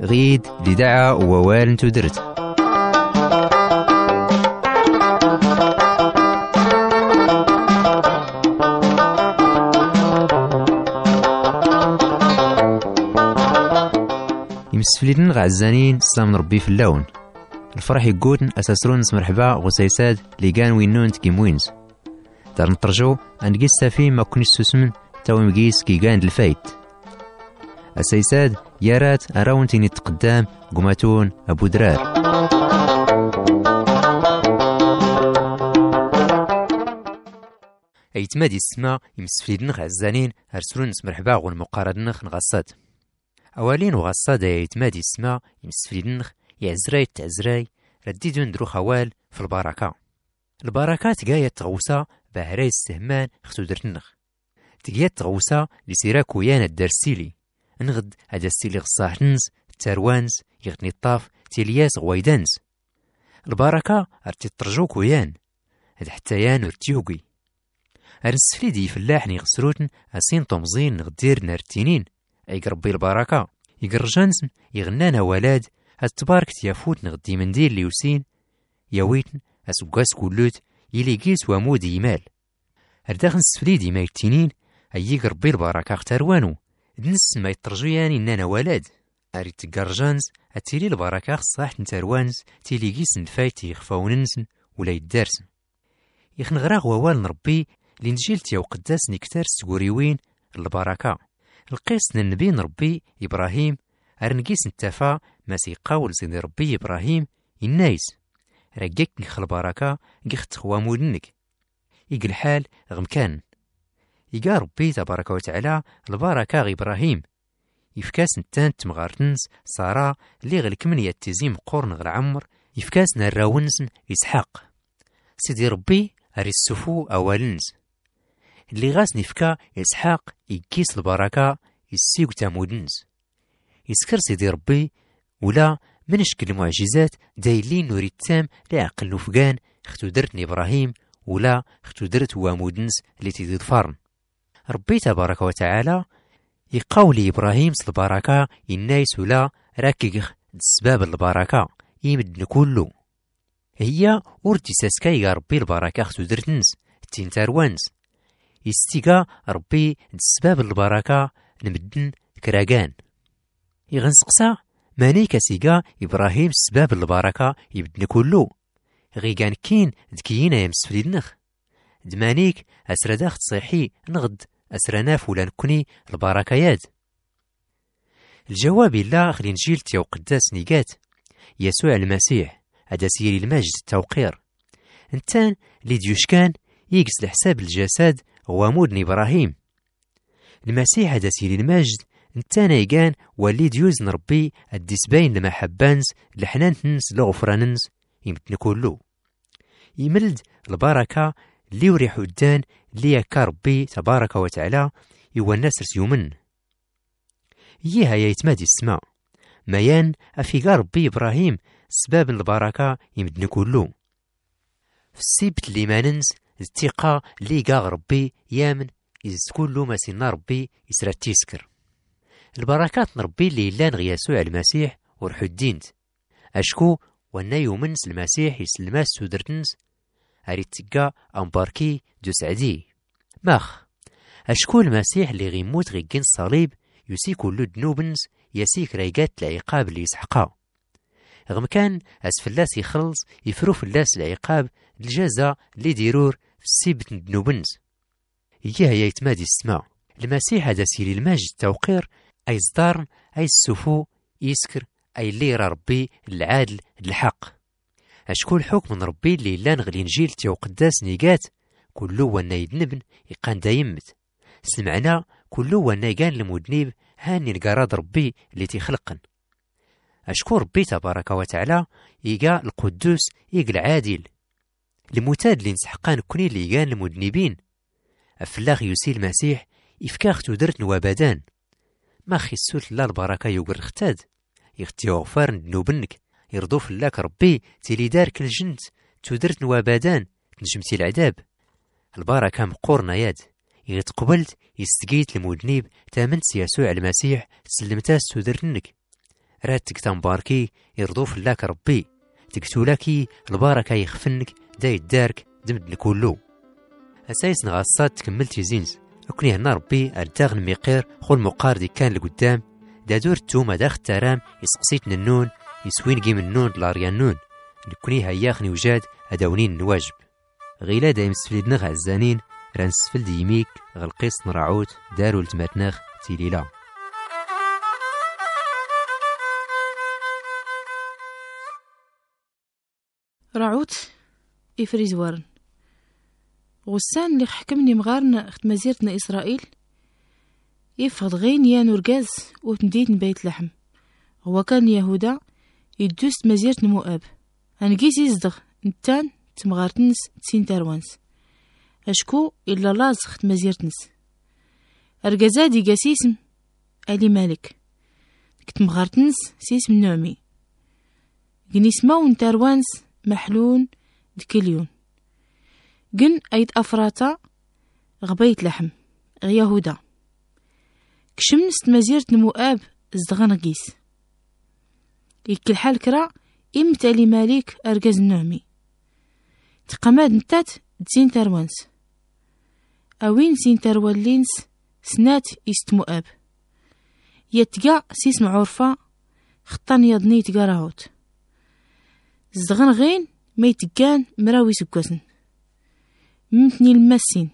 غيد لدعا ووال تدرت. يمسفلين غعزانين سلام ربي في اللون الفرح يقوتن أساسرون مرحبا غسيساد ليقان وينون تكيموينز دار نطرجو أنقيس سافين ما كونش سوسمن تاوي مقيس كيقان الفايت أسيساد يارات أراون تيني تقدام قماتون أبو درار. أيتمادي السما يمسفلين غعزانين أرسلون مرحبا غون مقارنخ نغصات أولين وغصاد يتمادي السما يمسفلين يعزراي تعزراي رديدون درو خوال في البركة. البركة تقايا تغوصا بهراي السهمان ختو درتنخ تقايا تغوصا لسيرا كويانا الدرسيلي نغد هذا السيلي غصاحنز التروانز يغني الطاف تيلياس غويدانز. البركة ارتي ترجو كويان هذا حتى يان ارتيوغي ارسفلي دي فلاحني غسروتن اسين طمزين نغدير نارتينين اي ربي البركة يقرجانز يغنانا ولاد هتبارك تيافوت نغدي مندير ليوسين ياويتن اسوقاس كولوت يليقيس ومود يمال ارداخن سفليدي ما يتينين اي ربي البركة اختاروانو دنس ما يترجياني اننا ولاد اريد تقرجانز اتيلي البركة صاح نتاروانز تيليقيس نفايتي يخفاوننزن ولا يدارسن يخن غراغ ووال نربي لنجيلتيا وقداس نكتار سكوريوين البركة القيس النبي نربي إبراهيم أرنقيس نتفا ما سيقاول سيدي ربي إبراهيم النايس رقيك نخل بركة قيخت خوامودنك يقل الحال غمكان يقا ربي تبارك وتعالى البركة غي إبراهيم يفكاس نتان تمغارتنس سارة اللي غلك من يتزيم قرن غل عمر يفكاس نراونس إسحاق سيدي ربي أري السفو أولنس اللي غاس نفكا إسحاق يكيس البركة يسيق تامودنس يسكر سيدي ربي ولا من اشكال المعجزات دايلين نوري التام لعقل نفقان اختو درتني إبراهيم ولا اختو درت وامودنس اللي تزيد فارن ربي تبارك وتعالى يقاولي إبراهيم البركة النايس ولا راكيغ السباب البركة يمدن كله هي ورتي ساسكاي يا ربي البركة اختو درتنس تينتاروانس يستيقى ربي السباب البركة نمدن كراغان يغنسقسا ماني كسيقى إبراهيم السباب البركة يبدن كله غيقان كين دكينا يمسفلي النخ دمانيك أسرداخ تصيحي نغد أسرناف ولا نكوني البركيات. الجواب لا خلي نجيلتي وقداس نيقات يسوع المسيح هذا سيري المجد التوقير انتان اللي ديوشكان يقس لحساب الجسد ومودن إبراهيم المسيح هذا سيري المجد انتان يقان واللي ديوز نربي الديسبين لما حبانز لحنانتنس لغفراننس يمتن كله يملد البركة اللي يوريح الدان اللي يكا ربي تبارك وتعالى يوى الناس رسيومن يها يتمادي السماء ميان أفيقا ربي إبراهيم سباب البركة يمدن كله في السبت اللي ما ننس الثقة اللي قا ربي يامن إذ كله ما سينا ربي يسرى تيسكر البركات نربي اللي لان غي يسوع المسيح ورحو الدينت أشكو وانا يومنس المسيح يسلماس سودرتنس أريد تقا أمباركي جو سعدي ماخ أشكو المسيح اللي غيموت غيقين الصليب يسي كل دنوبنس يسيك ريقات العقاب اللي يسحقا رغم كان أسفلاس يخلص يفرو فلاس العقاب الجزاء اللي ديرور في السيبت دنوبنس إياه يتمادي السماء المسيح هذا سيري المجد التوقير أي صدار أي السفو يسكر أي اللي يرى ربي العادل الحق أشكو الحكم من ربي اللي لان غلي نجيل تيو قداس نيقات كلو وانا يدنبن يقان دايمت سمعنا كلو وانا يقان المدنيب هاني القراد ربي اللي تيخلقن أشكو ربي تبارك وتعالى يقا القدوس يقا العادل المتاد اللي نسحقان كوني اللي يقان المدنبين أفلاغ يسيل المسيح إفكاخ تدرت نوابدان ما خيسوت لا البركة يقر اختاد يختي غفار ندنوبنك يرضوف لك ربي تيلي دارك الجنت تدرت نوابدان تنجمتي العذاب البركة مقورنا ياد يتقبلت يستقيت المدنيب تامنت يسوع المسيح سلمتاس تدرنك رات تنباركي يرضو فلاك ربي تكتولاكي البركة يخفنك دا يدارك دمد الكلو أسايس نغاصات تكملتي زينز أكني هنا ربي أرداغن ميقير خو المقار دي كان لقدام دا دور توما داخ الترام يسقسيت النون يسوين جيم النون لاريان نون لكني هياخني وجاد أداونين الواجب غيلا دايم سفليدنغ عزانين ران سفل ديميك غالقيس نراعوت دارو لتماتنغ تيليلا راعوت إفريز وارن غسان اللي حكمني مغارنا اخت مزيرتنا إسرائيل يفغض غين يا نورجاز وتنديت بيت لحم هو كان يهودا يدوست مزيرت مؤاب أنجيز يزدغ نتان تمغارتنس تسين تاروانس أشكو إلا لاز اخت مزيرتنس أرجازادي جاسيسم ألي مالك كت مغارتنس سيسم نعمي جنيسماون تاروانس محلون دكليون جن أيد أفراتا غبيت لحم غيهودا كشمنست مزيرت مؤاب ازدغان قيس يكل حال كرا إمتالي مالك أرجاز النعمي تقاماد نتات دسين تاروانس أوين سين تاروالينس سنات إست مؤاب يتقع سيس معورفا خطان يضني تقاراهوت زغن غين ما يتقان مراوي سكوسن ممتني المسين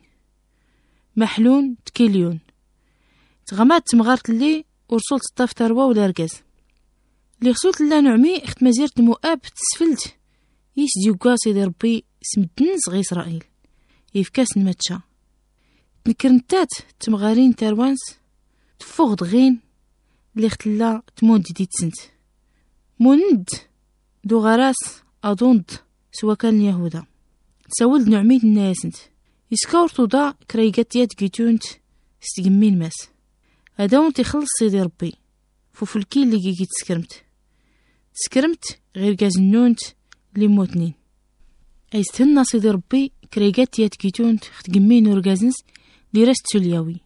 محلون تكيليون تغمات تمغارت اللي ورسولت الطاف تروا ولا رقاز اللي خسولت الله نعمي اخت مزيرت مؤاب تسفلت يس ديوكا سيدي ربي سمدنس غي إسرائيل يفكاس نمتشا نكرنتات تمغارين تاروانس تفوغد غين اللي اخت الله تمود دي تسنت موند دو غراس أضوند سوا كان يهودا تساولد نعميد الناسنت يسكورتو دا كريقات ياد جيتونت استجمين ماس هداون تخلص سيدي ربي فوفلكي اللي جيجي تسكرمت غير جازنونت اللي موتنين ايستهنا سيدي ربي كريقات ياد جيتونت ختجمين ورجازنس اللي راست سولياوي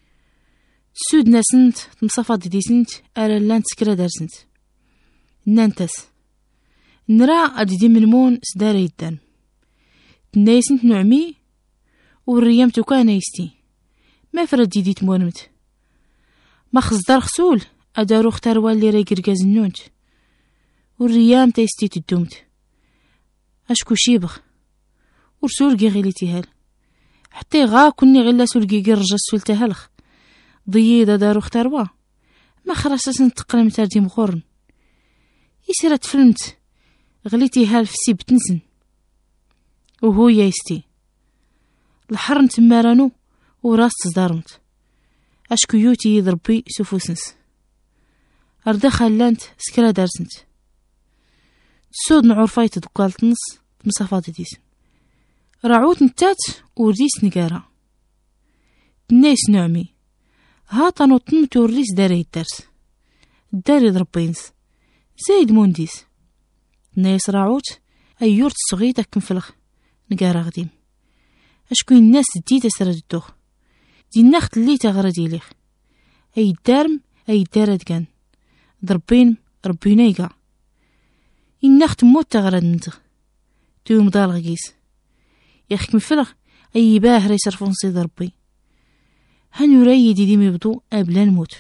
سود ناسنت تمصافا ديسنت أرلان تسكرا دارسنت نانتس نرا أدي منمون سدار يدان تنايسنت نعمي والريام توكا نايستي ما فرد ديدي تمونمت ما خصدار خسول أدارو اختار والي راي قرقاز النونت والريام تايستي تدومت أشكو شيبغ ورسولقي غيلي تيهال حتى غا كوني غيلا سولقي قرجا سولتهالخ ضييدا دارو اختاروا ما خراساس نتقرم تاردي مغورن يسيرا تفلمت غليتي هال في سيبت نسن وهو يايستي الحرن تمارانو وراس تصدارمت اشكو يوتي يضربي سوفوسنس اردا خلانت سكرا دارسنت سود نعرفاي تدقالت نص مصافات ديس راعوت نتات ورديس نقارا تنايس نعمي هاتا نوطنمت وريس داري الدرس داري ضربينس زايد مونديس نايس راعوت أيورت صغيطة كنفلخ نقارا غديم أشكو الناس ديتا سرد الدوخ دي النخت اللي تغردي ليخ أي دارم أي دارد كان ضربين ربينا يقع النخت موت تغرد نتغ توم دار غيس يخك مفلخ أي باهر يصرفون صيد ربي هنو راي دي ميبدو أبلا نموت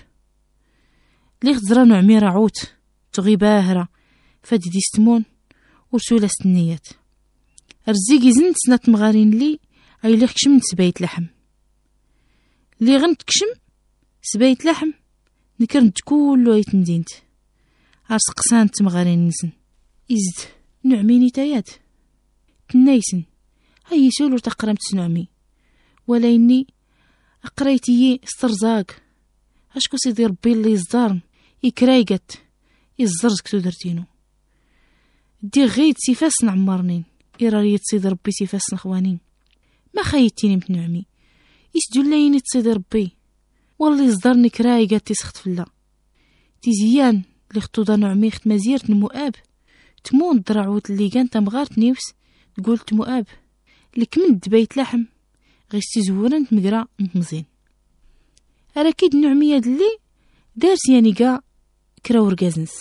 ليخ زرانو عمي راعوت تغي باهرة فادي ديستمون ورسولة النيات رزيقي زنت سنات مغارين لي أي ليخ كشمت سبايت لحم لي غنت كشم سبايت لحم نكرنت كولو يتندينت عرس قسانت مغارين نسن إزد نعميني تايات تنايسن هاي سولو تقرمت نعمي ولا إني أقريتي استرزاق أشكو سيدي ربي اللي يصدارن يكرايقت يزرزك تودرتينو دي غيد سيفاس نعمرنين إرارية سيدي ربي سيفاس نخوانين ما خايتيني بنعمي يسجو لايني تسيدي ربي والله يصدرني كرايقات تيسخت فلا تيزيان اللي خطوضا نعمي خت مزيرت مؤاب تمون درعوت اللي كانت مغارت نيوس قلت مؤاب لك من دبيت لحم غيستي زورن تمقرا مزين أراكيد نعمية دلي دارس يعني قا كرا ورقازنس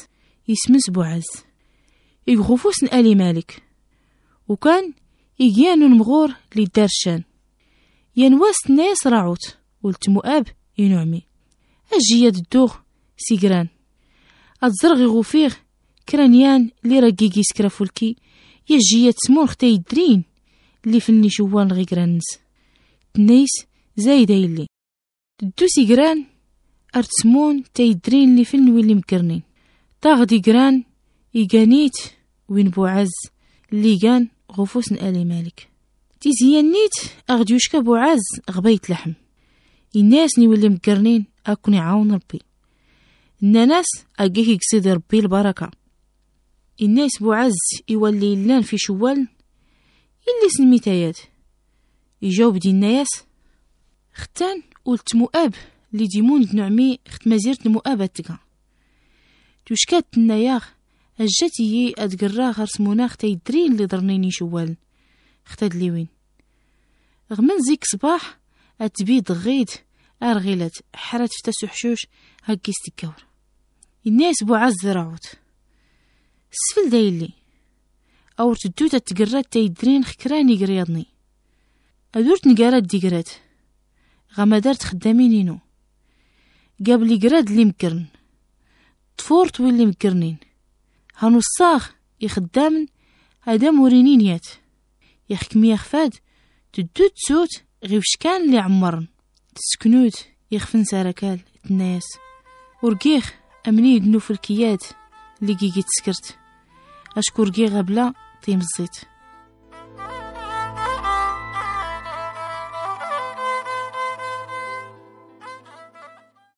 يسمس بوعز يغفوس آلي مالك، وكان يجيانو المغور لي دارشان ينواس ناس راعوت ولتمو اب ينعمي اجياد الدوغ سيجران اتزرغي غوفيغ كرانيان لي راكيكي سكرافولكي يجياد سمون ختا يدرين اللي فني شوان غيكرانز تنيس زايده يلي دو سيجران ارتسمون تيدرين اللي فن ويلي مكرنين طاغدي جران يجانيت وين بوعز اللي كان غفوس آلي مالك تيزيانيت اغديوشكا بوعز غبيت لحم الناس نولي مكرنين اكون يعاون ربي الناس اجيه يقصد ربي البركه الناس بوعز يولي لان في شوال اللي سنميتايات يجاوب دي الناس ختان قلت مؤاب اللي ديمون نعمي خت مزيرت مؤابتك توشكات النياغ اجاتي ادقرا غرس مناخ تيدرين اللي ضرنيني شوال اختاد لي وين غمن زيك صباح اتبيد غيد ارغيلات حرات فتا سحشوش هكي استكاور الناس بوعز راعوت السفل دايلي او تدوت تقرات تيدرين خكراني قريضني ادورت نقارات ديقرات غما دارت خدامينينو قابلي قراد اللي مكرن طفورت واللي مكرنين هانو الصاغ يخدامن هدا مورينينيات يخكمي يخفاد تدوت سوت غيوش كان اللي عمرن تسكنوت يخفن ساركال الناس ورقيخ امني يدنو في الكياد اللي كيكي تسكرت اشكر قي غبلا طيم الزيت